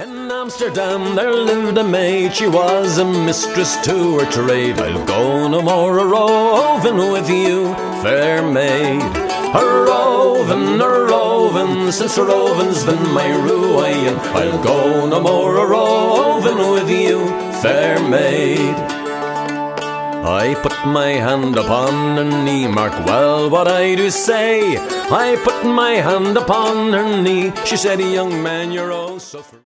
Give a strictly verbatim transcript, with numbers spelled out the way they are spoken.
In Amsterdam there lived a maid, she was a mistress to her trade. I'll go no more a roving with you, fair maid. A roving, a roving, since a roving's been my ruin. I'll go no more a roving with you, fair maid. I put my hand upon her knee, mark well what I do say. I put my hand upon her knee, she said, young man, you're oh so free.